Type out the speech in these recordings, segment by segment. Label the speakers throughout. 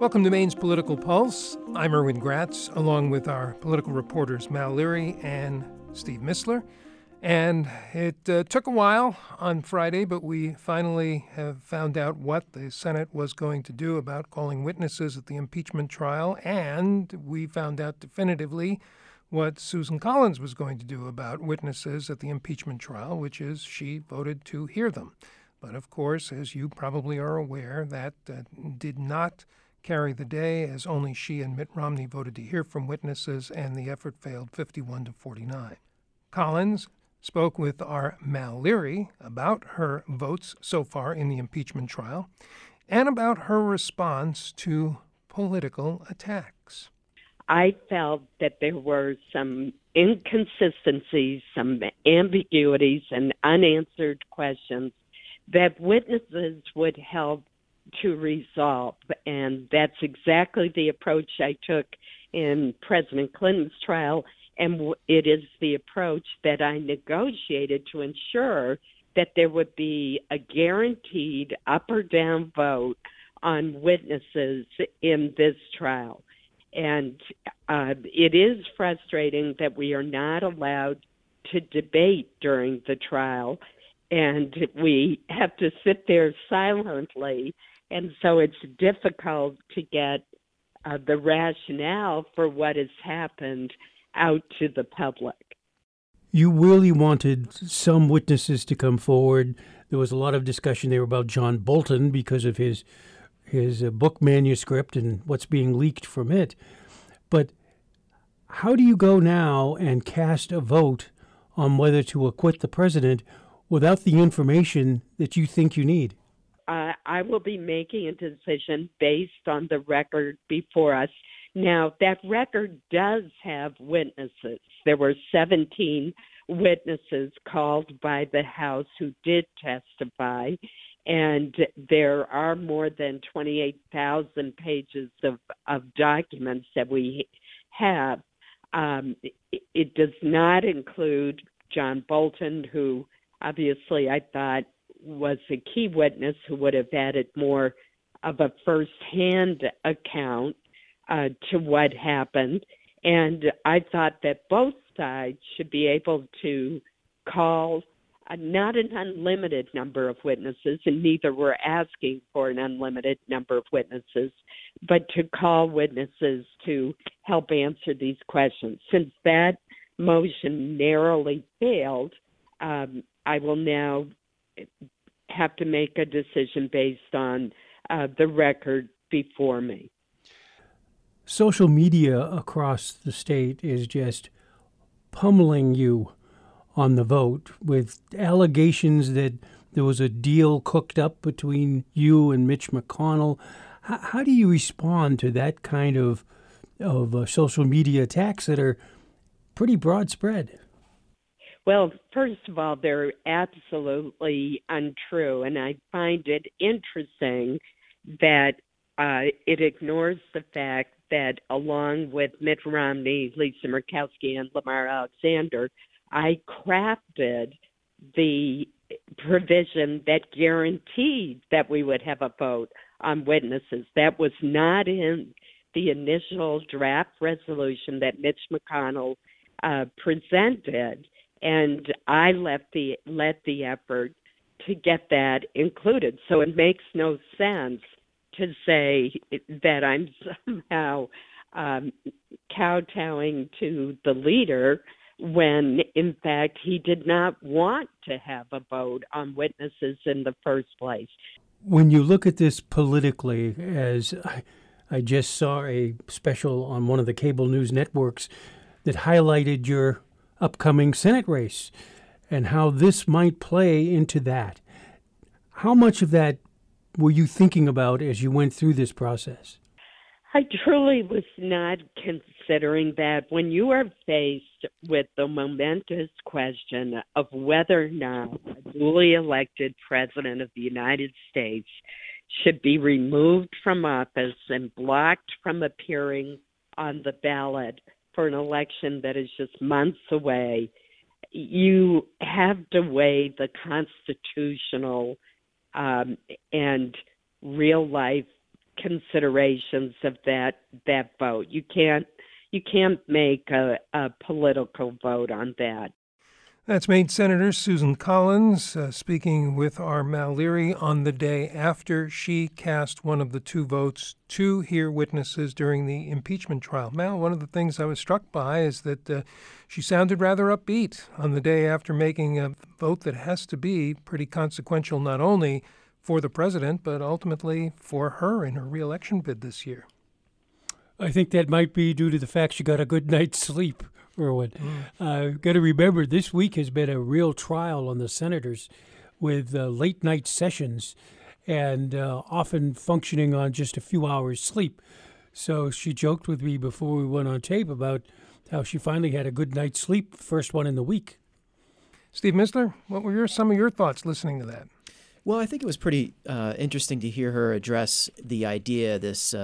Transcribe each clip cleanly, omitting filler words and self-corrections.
Speaker 1: Welcome to Maine's Political Pulse. I'm Erwin Gratz, along with our political reporters Mal Leary and Steve Missler. And it took a while on Friday, but we finally have found out what the Senate was going to do about calling witnesses at the impeachment trial, and we found out definitively what Susan Collins was going to do about witnesses at the impeachment trial, which is she voted to hear them. But of course, as you probably are aware, that did not carry the day, as only she and Mitt Romney voted to hear from witnesses, and the effort failed 51-49. Collins spoke with our Mal Leary about her votes so far in the impeachment trial and about her response to political attacks.
Speaker 2: I felt that there were some inconsistencies, some ambiguities, and unanswered questions that witnesses would help to resolve. And that's exactly the approach I took in President Clinton's trial, and it is the approach that I negotiated to ensure that there would be a guaranteed up or down vote on witnesses in this trial. And it is frustrating that we are not allowed to debate during the trial, and we have to sit there silently. And so it's difficult to get the rationale for what has happened out to the public.
Speaker 3: You really wanted some witnesses to come forward. There was a lot of discussion there about John Bolton because of his book manuscript and what's being leaked from it. But how do you go now and cast a vote on whether to acquit the president without the information that you think you need?
Speaker 2: I will be making a decision based on the record before us. Now, that record does have witnesses. There were 17 witnesses called by the House who did testify, and there are more than 28,000 pages of documents that we have. It does not include John Bolton, who obviously I thought was a key witness who would have added more of a first-hand account to what happened. And I thought that both sides should be able to call not an unlimited number of witnesses, and neither were asking for an unlimited number of witnesses, but to call witnesses to help answer these questions. Since that motion narrowly failed, I will now have to make a decision based on the record before me.
Speaker 3: Social media across the state is just pummeling you on the vote with allegations that there was a deal cooked up between you and Mitch McConnell. How do you respond to that kind of social media attacks that are pretty broad spread?
Speaker 2: Well, first of all, they're absolutely untrue, and I find it interesting that it ignores the fact that along with Mitt Romney, Lisa Murkowski, and Lamar Alexander, I crafted the provision that guaranteed that we would have a vote on witnesses. That was not in the initial draft resolution that Mitch McConnell presented, and I led the effort to get that included. So it makes no sense to say that I'm somehow kowtowing to the leader when, in fact, he did not want to have a vote on witnesses in the first place.
Speaker 3: When you look at this politically, as I just saw a special on one of the cable news networks that highlighted your upcoming Senate race and how this might play into that. How much of that were you thinking about as you went through this process?
Speaker 2: I truly was not considering that. When you are faced with the momentous question of whether or not a duly elected president of the United States should be removed from office and blocked from appearing on the ballot for an election that is just months away, you have to weigh the constitutional and real-life considerations of that vote. You can't make a political vote on that.
Speaker 1: That's Maine Senator Susan Collins speaking with our Mal Leary on the day after she cast one of the two votes to hear witnesses during the impeachment trial. Mal, one of the things I was struck by is that she sounded rather upbeat on the day after making a vote that has to be pretty consequential not only for the president, but ultimately for her in her re-election bid this year.
Speaker 3: I think that might be due to the fact she got a good night's sleep, Erwin. Got to remember, this week has been a real trial on the senators with late night sessions and often functioning on just a few hours sleep. So she joked with me before we went on tape about how she finally had a good night's sleep, first one in the week.
Speaker 1: Steve Mistler, what were some of your thoughts listening to that?
Speaker 4: Well, I think it was pretty interesting to hear her address the idea, this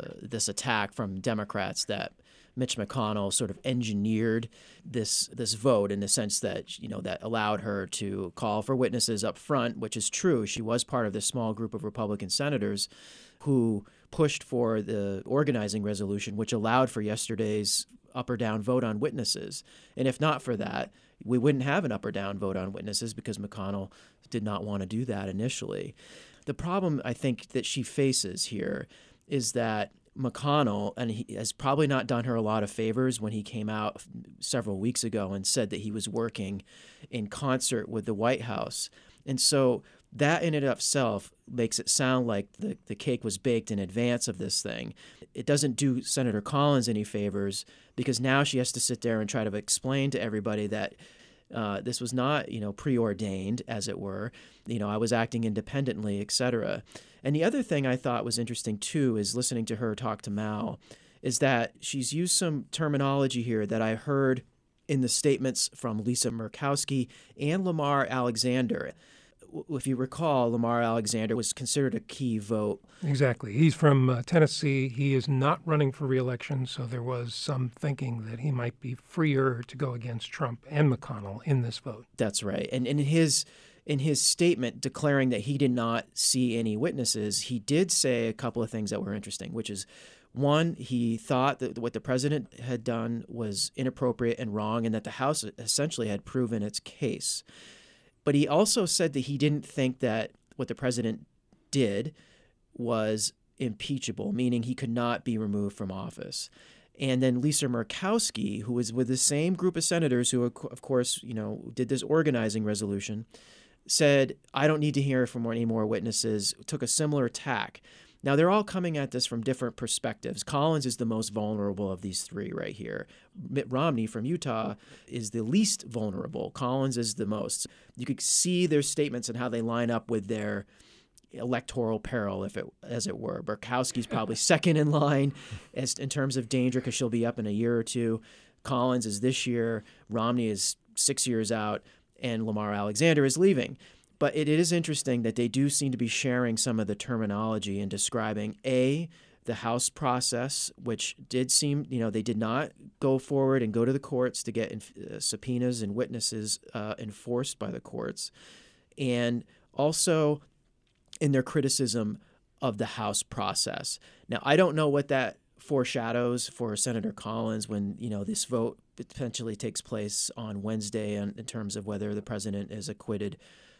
Speaker 4: attack from Democrats that Mitch McConnell sort of engineered this vote in the sense that, that allowed her to call for witnesses up front, which is true. She was part of this small group of Republican senators who pushed for the organizing resolution, which allowed for yesterday's up or down vote on witnesses. And if not for that, we wouldn't have an up or down vote on witnesses because McConnell did not want to do that initially. The problem I think that she faces here is that McConnell, and he has probably not done her a lot of favors when he came out several weeks ago and said that he was working in concert with the White House. And so that in and of itself makes it sound like the cake was baked in advance of this thing. It doesn't do Senator Collins any favors because now she has to sit there and try to explain to everybody that this was not, preordained, as it were. I was acting independently, et cetera. And the other thing I thought was interesting, too, is listening to her talk to Mao, is that she's used some terminology here that I heard in the statements from Lisa Murkowski and Lamar Alexander. If you recall, Lamar Alexander was considered a key vote.
Speaker 1: Exactly. He's from Tennessee. He is not running for re-election, so there was some thinking that he might be freer to go against Trump and McConnell in this vote.
Speaker 4: That's right. And in his statement declaring that he did not see any witnesses, he did say a couple of things that were interesting, which is, one, he thought that what the president had done was inappropriate and wrong and that the House essentially had proven its case. But he also said that he didn't think that what the president did was impeachable, meaning he could not be removed from office. And then Lisa Murkowski, who was with the same group of senators who, of course, did this organizing resolution, said, I don't need to hear from any more witnesses, took a similar tack. Now, they're all coming at this from different perspectives. Collins is the most vulnerable of these three right here. Mitt Romney from Utah is the least vulnerable. Collins is the most. You could see their statements and how they line up with their electoral peril, as it were. Murkowski's probably second in line in terms of danger because she'll be up in a year or two. Collins is this year. Romney is 6 years out. And Lamar Alexander is leaving. But it is interesting that they do seem to be sharing some of the terminology and describing, the House process, which did seem, they did not go forward and go to the courts to get subpoenas and witnesses enforced by the courts. And also in their criticism of the House process. Now, I don't know what that foreshadows for Senator Collins when, this vote potentially takes place on Wednesday in terms of whether the president is acquitted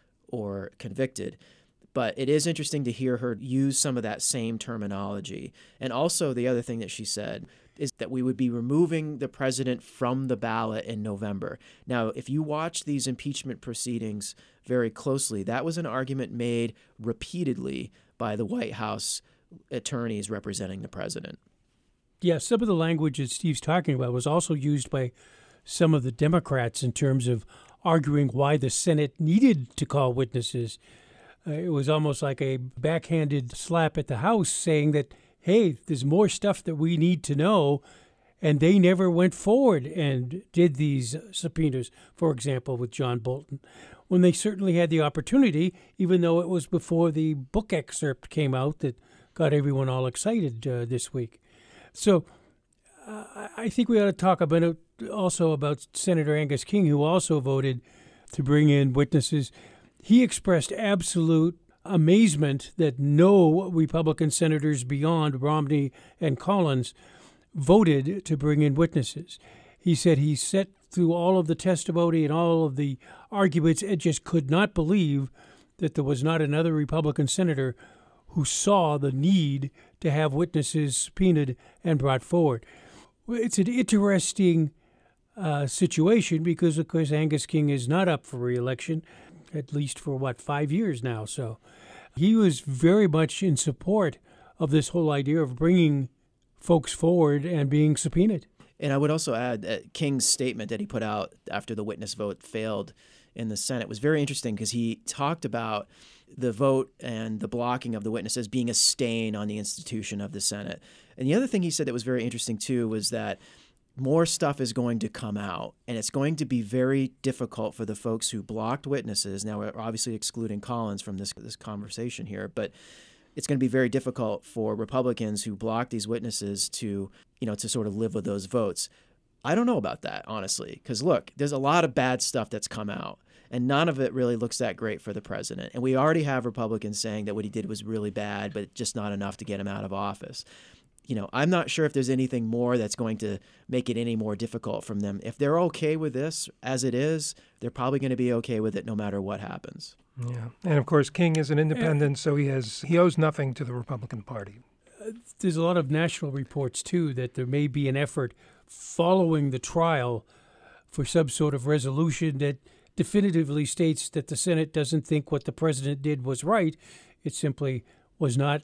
Speaker 4: or convicted. But it is interesting to hear her use some of that same terminology. And also the other thing that she said is that we would be removing the president from the ballot in November. Now, if you watch these impeachment proceedings very closely, that was an argument made repeatedly by the White House attorneys representing the president.
Speaker 3: Yeah, some of the language that Steve's talking about was also used by some of the Democrats in terms of arguing why the Senate needed to call witnesses. It was almost like a backhanded slap at the House saying that, hey, there's more stuff that we need to know, and they never went forward and did these subpoenas, for example, with John Bolton, when they certainly had the opportunity, even though it was before the book excerpt came out that got everyone all excited this week. So I think we ought to talk about also about Senator Angus King, who also voted to bring in witnesses. He expressed absolute amazement that no Republican senators beyond Romney and Collins voted to bring in witnesses. He said he sat through all of the testimony and all of the arguments and just could not believe that there was not another Republican senator who saw the need to have witnesses subpoenaed and brought forward. It's an interesting situation because, of course, Angus King is not up for re-election, at least for, 5 years now. So he was very much in support of this whole idea of bringing folks forward and being subpoenaed.
Speaker 4: And I would also add that King's statement that he put out after the witness vote failed in the Senate was very interesting because he talked about the vote and the blocking of the witnesses being a stain on the institution of the Senate. And the other thing he said that was very interesting, too, was that more stuff is going to come out, and it's going to be very difficult for the folks who blocked witnesses. Now, we're obviously excluding Collins from this conversation here, but it's going to be very difficult for Republicans who blocked these witnesses to sort of live with those votes. I don't know about that, honestly, because, look, there's a lot of bad stuff that's come out, and none of it really looks that great for the president. And we already have Republicans saying that what he did was really bad, but just not enough to get him out of office. I'm not sure if there's anything more that's going to make it any more difficult from them. If they're okay with this as it is, they're probably going to be okay with it no matter what happens.
Speaker 1: Yeah. And of course, King is an independent, so he owes nothing to the Republican Party.
Speaker 3: There's a lot of national reports, too, that there may be an effort following the trial for some sort of resolution that definitively states that the Senate doesn't think what the president did was right. It simply was not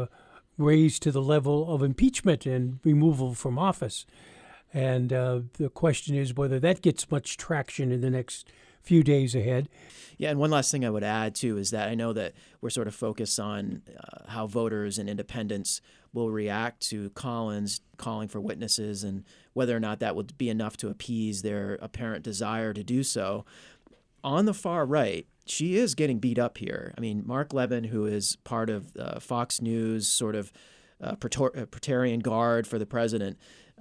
Speaker 3: raised to the level of impeachment and removal from office. And the question is whether that gets much traction in the next few days ahead.
Speaker 4: Yeah, and one last thing I would add, too, is that I know that we're sort of focused on how voters and independents will react to Collins calling for witnesses and whether or not that would be enough to appease their apparent desire to do so. On the far right, she is getting beat up here. I mean, Mark Levin, who is part of Fox News, sort of Praetorian Guard for the president,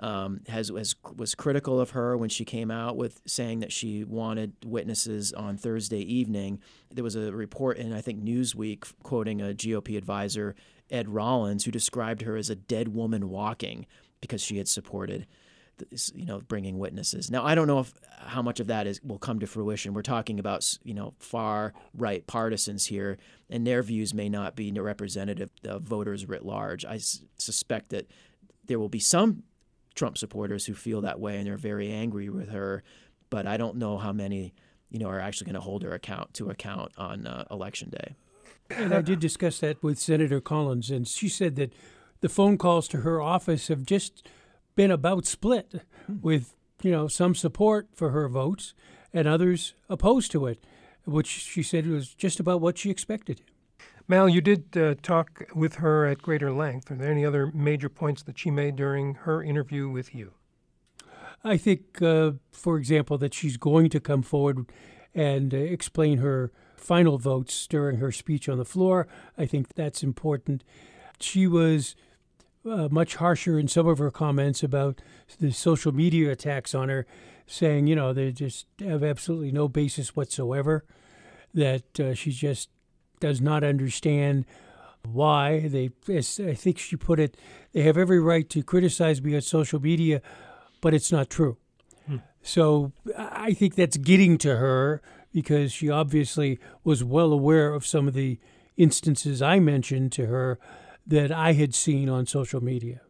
Speaker 4: was critical of her when she came out with saying that she wanted witnesses on Thursday evening. There was a report in, I think, Newsweek quoting a GOP advisor, Ed Rollins, who described her as a dead woman walking because she had supported bringing witnesses. Now, I don't know how much of that will come to fruition. We're talking about, far right partisans here, and their views may not be representative of voters writ large. I suspect that there will be some Trump supporters who feel that way and they're very angry with her, but I don't know how many, are actually going to hold her to account on Election Day.
Speaker 3: And I did discuss that with Senator Collins, and she said that the phone calls to her office have just been about split, with some support for her votes and others opposed to it, which she said was just about what she expected.
Speaker 1: Mal, you did talk with her at greater length. Are there any other major points that she made during her interview with you?
Speaker 3: I think, for example, that she's going to come forward and explain her final votes during her speech on the floor. I think that's important. She was much harsher in some of her comments about the social media attacks on her, saying, they just have absolutely no basis whatsoever, that she just does not understand why. I think she put it, they have every right to criticize me on social media, but it's not true. So I think that's getting to her because she obviously was well aware of some of the instances I mentioned to her that I had seen on social media.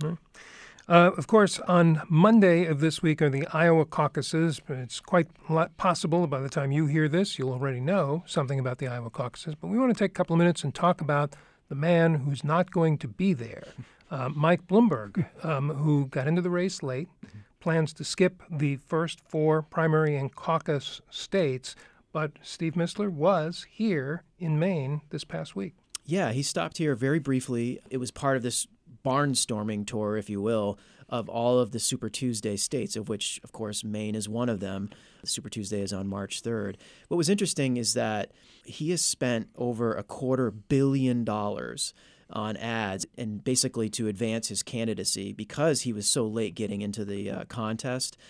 Speaker 1: Of course, on Monday of this week are the Iowa caucuses. It's quite possible by the time you hear this, you'll already know something about the Iowa caucuses. But we want to take a couple of minutes and talk about the man who's not going to be there, Mike Bloomberg, who got into the race late, plans to skip the first 4 primary and caucus states. But Steve Mistler was here in Maine this past week.
Speaker 4: Yeah, he stopped here very briefly. It was part of this barnstorming tour, if you will, of all of the Super Tuesday states, of which, of course, Maine is one of them. Super Tuesday is on March 3rd. What was interesting is that he has spent over $250 million on ads and basically to advance his candidacy because he was so late getting into the contest.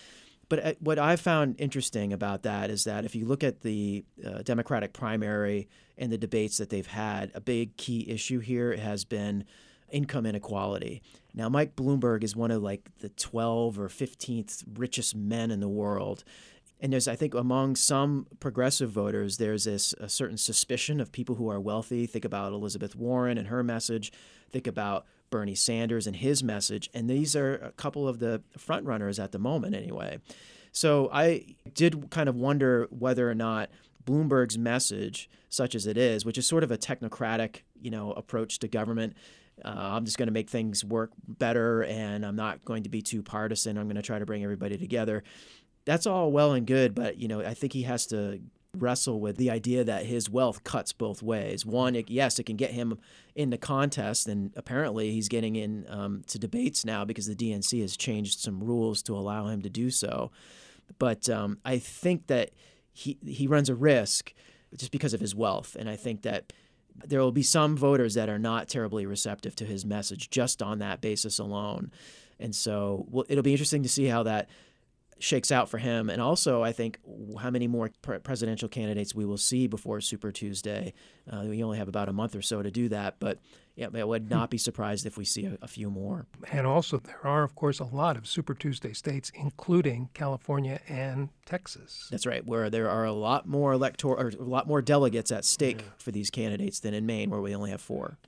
Speaker 4: But what I found interesting about that is that if you look at the Democratic primary and the debates that they've had, a big key issue here has been income inequality. Now, Mike Bloomberg is one of like the 12th or 15th richest men in the world. And there's, I think, among some progressive voters, there's a certain suspicion of people who are wealthy. Think about Elizabeth Warren and her message. Think about Bernie Sanders and his message. And these are a couple of the front runners at the moment anyway. So I did kind of wonder whether or not Bloomberg's message, such as it is, which is sort of a technocratic, approach to government, I'm just going to make things work better and I'm not going to be too partisan. I'm going to try to bring everybody together. That's all well and good, but, I think he has to wrestle with the idea that his wealth cuts both ways. One, yes, it can get him in the contest, and apparently he's getting in to debates now because the DNC has changed some rules to allow him to do so. But I think that he runs a risk just because of his wealth, and I think that there will be some voters that are not terribly receptive to his message just on that basis alone. And so it'll be interesting to see how that shakes out for him. And also, I think, how many more presidential candidates we will see before Super Tuesday. We only have about a month or so to do that. But yeah, I would not be surprised if we see a few more.
Speaker 1: And also, there are, of course, a lot of Super Tuesday states, including California and Texas.
Speaker 4: That's right, where there are a lot more delegates at stake for these candidates than in Maine, where we only have 4.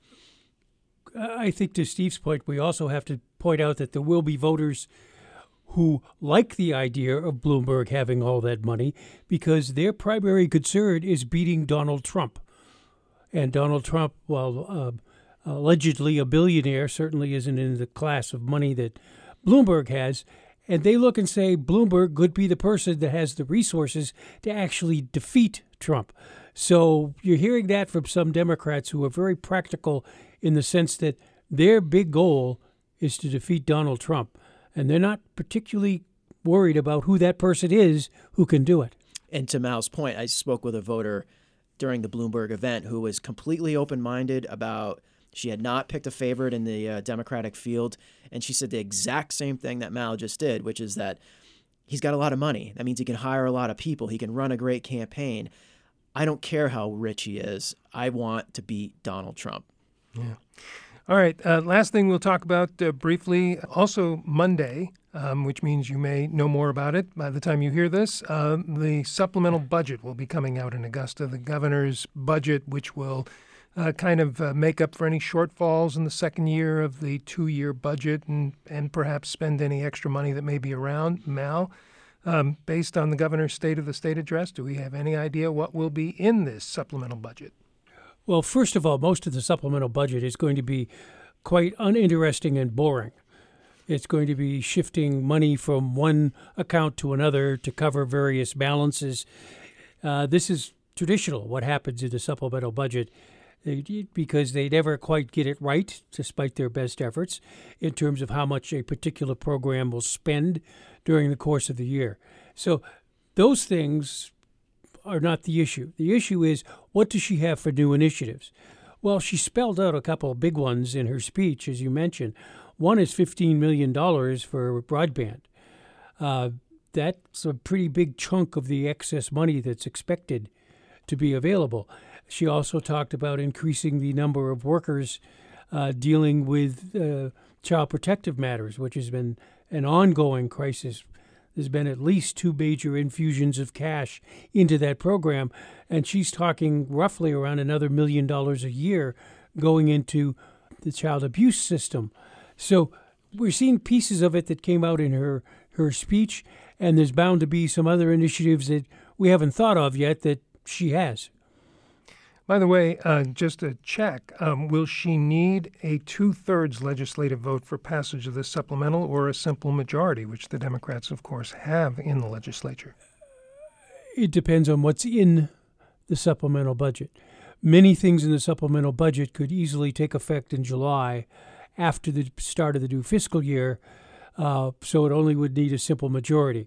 Speaker 3: I think to Steve's point, we also have to point out that there will be voters who like the idea of Bloomberg having all that money because their primary concern is beating Donald Trump. And Donald Trump, while allegedly a billionaire, certainly isn't in the class of money that Bloomberg has. And they look and say Bloomberg could be the person that has the resources to actually defeat Trump. So you're hearing that from some Democrats who are very practical in the sense that their big goal is to defeat Donald Trump. And they're not particularly worried about who that person is who can do it.
Speaker 4: And to Mal's point, I spoke with a voter during the Bloomberg event who was completely open-minded about, she had not picked a favorite in the Democratic field, and she said the exact same thing that Mal just did, which is that he's got a lot of money. That means he can hire a lot of people. He can run a great campaign. I don't care how rich he is. I want to beat Donald Trump.
Speaker 1: Yeah. All right. Last thing we'll talk about briefly, also Monday, which means you may know more about it by the time you hear this. The supplemental budget will be coming out in Augusta, the governor's budget, which will kind of make up for any shortfalls in the second year of the 2-year budget and perhaps spend any extra money that may be around. Mal, based on the governor's State of the State address, do we have any idea what will be in this supplemental budget?
Speaker 3: Well, first of all, most of the supplemental budget is going to be quite uninteresting and boring. It's going to be shifting money from one account to another to cover various balances. This is traditional, what happens in the supplemental budget, because they never quite get it right, despite their best efforts, in terms of how much a particular program will spend during the course of the year. So those things are not the issue. The issue is, what does she have for new initiatives? Well, she spelled out a couple of big ones in her speech, as you mentioned. One is $15 million for broadband. That's a pretty big chunk of the excess money that's expected to be available. She also talked about increasing the number of workers dealing with child protective matters, which has been an ongoing crisis. There's been at least 2 major infusions of cash into that program, and she's talking roughly around another $1 million a year going into the child abuse system. So we're seeing pieces of it that came out in her speech, and there's bound to be some other initiatives that we haven't thought of yet that she has.
Speaker 1: By the way, just a check, will she need a 2/3 legislative vote for passage of this supplemental or a simple majority, which the Democrats, of course, have in the legislature?
Speaker 3: It depends on what's in the supplemental budget. Many things in the supplemental budget could easily take effect in July after the start of the new fiscal year, so it only would need a simple majority.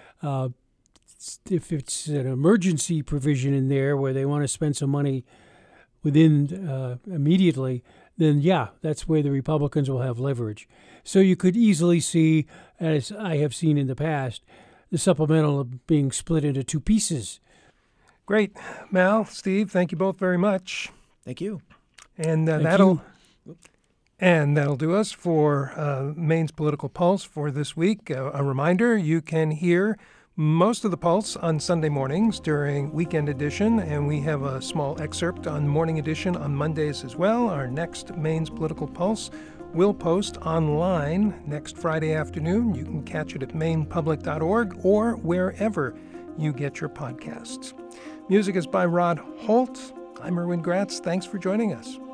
Speaker 3: If it's an emergency provision in there where they want to spend some money within immediately, then yeah, that's where the Republicans will have leverage. So you could easily see, as I have seen in the past, the supplemental being split into two pieces.
Speaker 1: Great. Mal, Steve, thank you both very much.
Speaker 4: Thank you.
Speaker 1: And
Speaker 3: Thank
Speaker 1: that'll
Speaker 3: you.
Speaker 1: and that'll do us for Maine's Political Pulse for this week. A reminder, you can hear most of the Pulse on Sunday mornings during Weekend Edition, and we have a small excerpt on Morning Edition on Mondays as well. Our next Maine's Political Pulse will post online next Friday afternoon. You can catch it at mainepublic.org or wherever you get your podcasts. Music is by Rod Holt. I'm Erwin Gratz. Thanks for joining us.